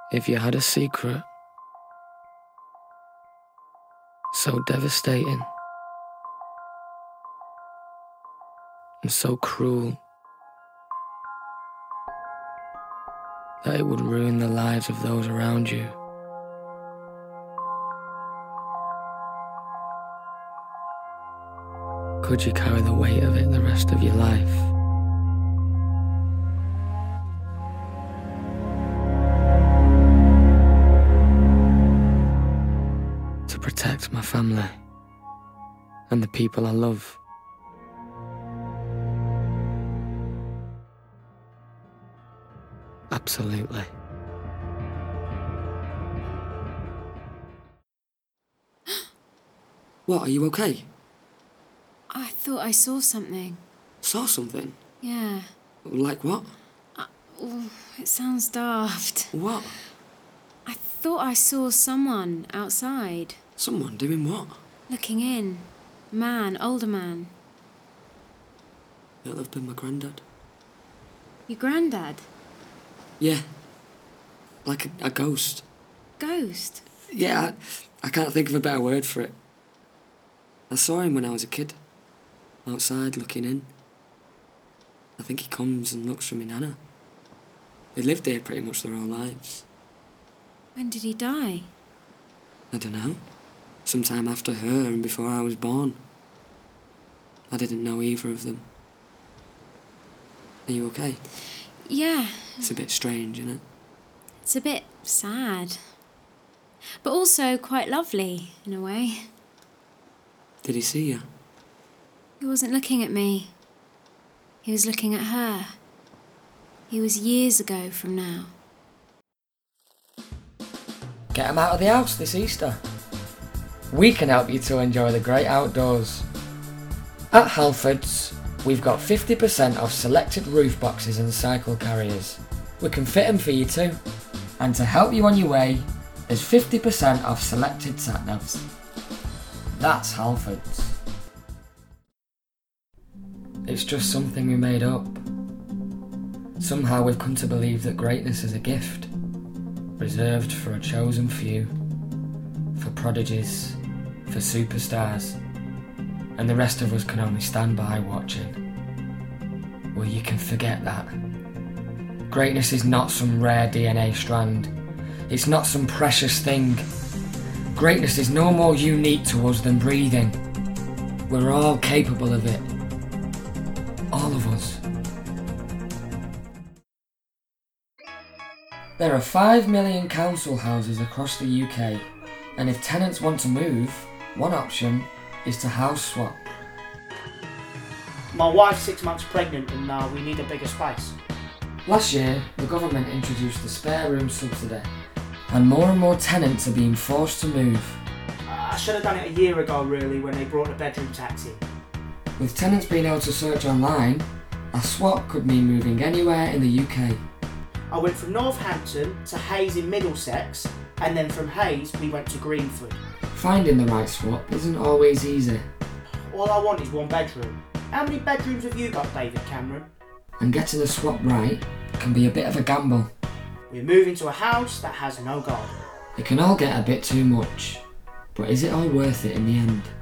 If you had a secret so devastating and so cruel that it would ruin the lives of those around you, could you carry the weight of it the rest of your life? To protect my family and the people I love. Absolutely. What, are you okay? I thought I saw something. Saw something? Yeah. Like what? It sounds daft. What? I thought I saw someone outside. Someone doing what? Looking in. Man, older man. It'll have been my granddad. Your granddad? Yeah. Like a ghost. Ghost? Yeah, I can't think of a better word for it. I saw him when I was a kid. Outside, looking in. I think he comes and looks for me nana. They lived here pretty much their whole lives. When did he die? I don't know. Sometime after her and before I was born. I didn't know either of them. Are you okay? Yeah. It's a bit strange, isn't it? It's a bit sad. But also quite lovely, in a way. Did he see you? He wasn't looking at me. He was looking at her. He was years ago from now. Get 'em out of the house this Easter. We can help you to enjoy the great outdoors. At Halfords, we've got 50% off selected roof boxes and cycle carriers. We can fit them for you too. And to help you on your way, there's 50% off selected sat-navs. That's Halfords. It's just something we made up. Somehow we've come to believe that greatness is a gift, reserved for a chosen few, for prodigies, for superstars, and the rest of us can only stand by watching. Well, you can forget that. Greatness is not some rare DNA strand. It's not some precious thing. Greatness is no more unique to us than breathing. We're all capable of it. All of us. There are 5 million council houses across the UK, and if tenants want to move, one option is to house swap. My wife's 6 months pregnant and we need a bigger space. Last year, the government introduced the spare room subsidy, and more tenants are being forced to move. I should have done it a year ago really when they brought the bedroom tax in. With tenants being able to search online, a swap could mean moving anywhere in the UK. I went from Northampton to Hayes in Middlesex, and then from Hayes we went to Greenford. Finding the right swap isn't always easy, All I want is one bedroom. How many bedrooms have you got, David Cameron? and getting the swap right can be a bit of a gamble. We're moving to a house that has no garden. It can all get a bit too much, but is it all worth it in the end?